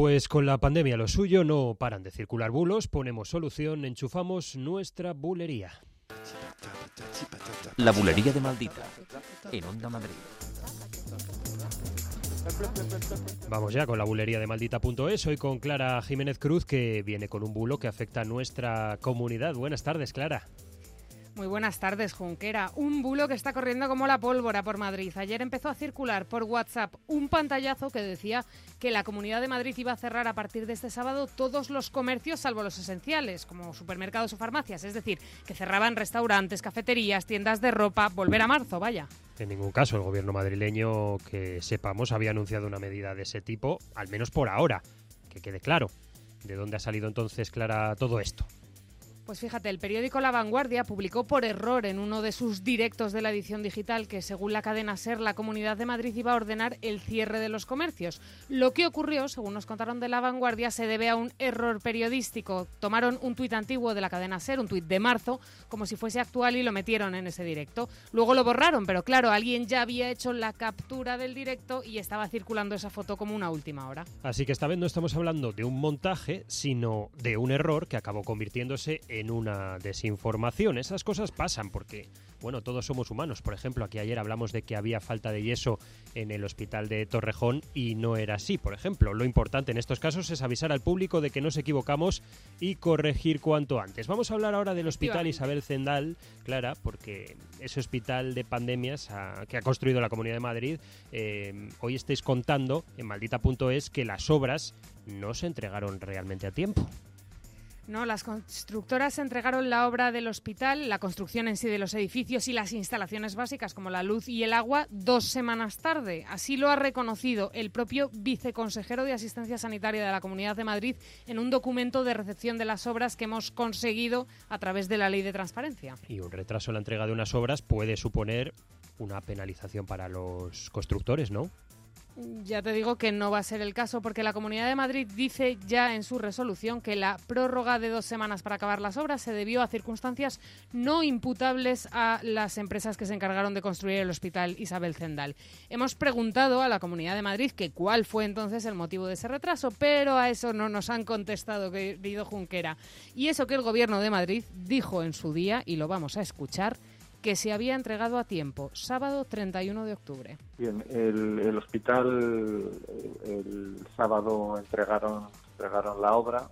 Pues con la pandemia lo suyo, no paran de circular bulos, ponemos solución, enchufamos nuestra bulería. La bulería de Maldita, en Onda Madrid. Vamos ya con la bulería de Maldita.es, hoy con Clara Jiménez Cruz, que viene con un bulo que afecta a nuestra comunidad. Buenas tardes, Clara. Muy buenas tardes, Junquera. Un bulo que está corriendo como la pólvora por Madrid. Ayer empezó a circular por WhatsApp un pantallazo que decía que la Comunidad de Madrid iba a cerrar a partir de este sábado todos los comercios salvo los esenciales, como supermercados o farmacias. Es decir, que cerraban restaurantes, cafeterías, tiendas de ropa, volver a marzo, vaya. En ningún caso el gobierno madrileño, que sepamos, había anunciado una medida de ese tipo, al menos por ahora. Que quede claro. ¿De dónde ha salido entonces, Clara, todo esto? Pues fíjate, el periódico La Vanguardia publicó por error en uno de sus directos de la edición digital que, según la cadena SER, la Comunidad de Madrid iba a ordenar el cierre de los comercios. Lo que ocurrió, según nos contaron de La Vanguardia, se debe a un error periodístico. Tomaron un tuit antiguo de la cadena SER, un tuit de marzo, como si fuese actual y lo metieron en ese directo. Luego lo borraron, pero claro, alguien ya había hecho la captura del directo y estaba circulando esa foto como una última hora. Así que esta vez no estamos hablando de un montaje, sino de un error que acabó convirtiéndose en una desinformación. Esas cosas pasan porque, bueno, todos somos humanos. Por ejemplo, aquí ayer hablamos de que había falta de yeso en el hospital de Torrejón y no era así, por ejemplo. Lo importante en estos casos es avisar al público de que nos equivocamos y corregir cuanto antes. Vamos a hablar ahora del Hospital Isabel Zendal, Clara, porque ese hospital de pandemias que ha construido la Comunidad de Madrid, hoy estáis contando en Maldita.es que las obras no se entregaron realmente a tiempo. No, las constructoras entregaron la obra del hospital, la construcción en sí de los edificios y las instalaciones básicas como la luz y el agua 2 semanas tarde. Así lo ha reconocido el propio viceconsejero de Asistencia Sanitaria de la Comunidad de Madrid en un documento de recepción de las obras que hemos conseguido a través de la Ley de Transparencia. Y un retraso en la entrega de unas obras puede suponer una penalización para los constructores, ¿no? Ya te digo que no va a ser el caso porque la Comunidad de Madrid dice ya en su resolución que la prórroga de 2 semanas para acabar las obras se debió a circunstancias no imputables a las empresas que se encargaron de construir el Hospital Isabel Zendal. Hemos preguntado a la Comunidad de Madrid que cuál fue entonces el motivo de ese retraso, pero a eso no nos han contestado, querido Junquera. Y eso que el Gobierno de Madrid dijo en su día, y lo vamos a escuchar, que se había entregado a tiempo, sábado 31 de octubre. Bien, el hospital el sábado entregaron la obra.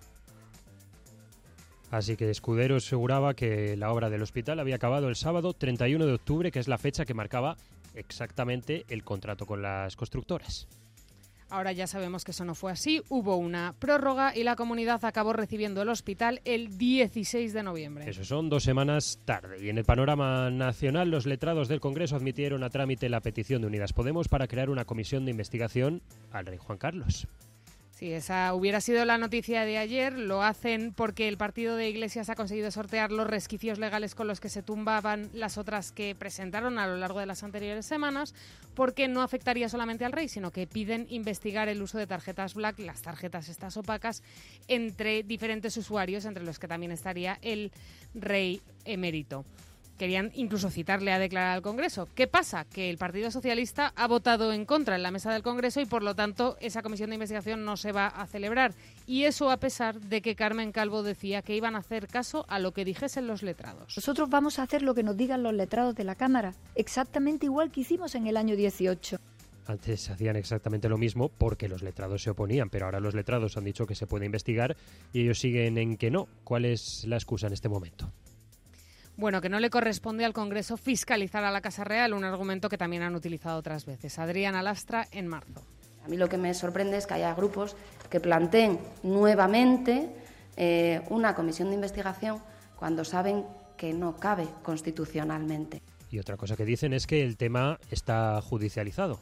Así que Escudero aseguraba que la obra del hospital había acabado el sábado 31 de octubre, que es la fecha que marcaba exactamente el contrato con las constructoras. Ahora ya sabemos que eso no fue así, hubo una prórroga y la comunidad acabó recibiendo el hospital el 16 de noviembre. Eso son 2 semanas tarde. Y en el panorama nacional, los letrados del Congreso admitieron a trámite la petición de Unidas Podemos para crear una comisión de investigación al rey Juan Carlos. Sí, esa hubiera sido la noticia de ayer. Lo hacen porque el partido de Iglesias ha conseguido sortear los resquicios legales con los que se tumbaban las otras que presentaron a lo largo de las anteriores semanas, porque no afectaría solamente al rey, sino que piden investigar el uso de tarjetas black, las tarjetas estas opacas, entre diferentes usuarios, entre los que también estaría el rey emérito. Querían incluso citarle a declarar al Congreso. ¿Qué pasa? Que el Partido Socialista ha votado en contra en la mesa del Congreso y, por lo tanto, esa comisión de investigación no se va a celebrar. Y eso a pesar de que Carmen Calvo decía que iban a hacer caso a lo que dijesen los letrados. Nosotros vamos a hacer lo que nos digan los letrados de la Cámara, exactamente igual que hicimos en el año 18. Antes hacían exactamente lo mismo porque los letrados se oponían, pero ahora los letrados han dicho que se puede investigar y ellos siguen en que no. ¿Cuál es la excusa en este momento? Bueno, que no le corresponde al Congreso fiscalizar a la Casa Real, un argumento que también han utilizado otras veces. Adriana Lastra, en marzo. A mí lo que me sorprende es que haya grupos que planteen nuevamente una comisión de investigación cuando saben que no cabe constitucionalmente. Y otra cosa que dicen es que el tema está judicializado.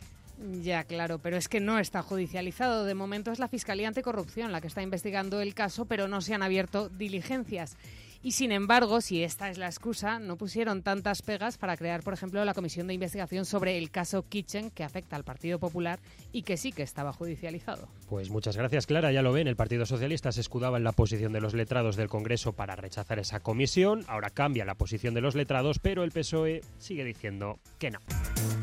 Ya, claro, pero es que no está judicializado. De momento es la Fiscalía Anticorrupción la que está investigando el caso, pero no se han abierto diligencias. Y sin embargo, si esta es la excusa, no pusieron tantas pegas para crear, por ejemplo, la comisión de investigación sobre el caso Kitchen, que afecta al Partido Popular y que sí que estaba judicializado. Pues muchas gracias, Clara. Ya lo ven, el Partido Socialista se escudaba en la posición de los letrados del Congreso para rechazar esa comisión. Ahora cambia la posición de los letrados, pero el PSOE sigue diciendo que no.